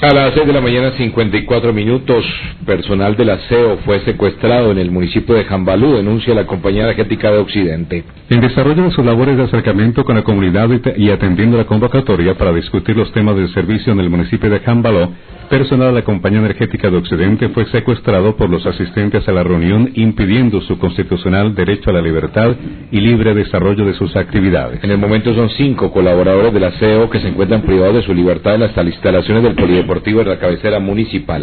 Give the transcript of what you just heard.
A las 6 de la mañana, 54 minutos, personal del aseo fue secuestrado en el municipio de Jambalú, denuncia la compañía energética de Occidente. En desarrollo de sus labores de acercamiento con la comunidad y atendiendo la convocatoria para discutir los temas del servicio en el municipio de Jambalú, personal de la compañía energética de Occidente fue secuestrado por los asistentes a la reunión, impidiendo su constitucional derecho a la libertad y libre desarrollo de sus actividades. En el momento son 5 colaboradores del aseo que se encuentran privados de su libertad en las instalaciones del polideportivo de la cabecera municipal.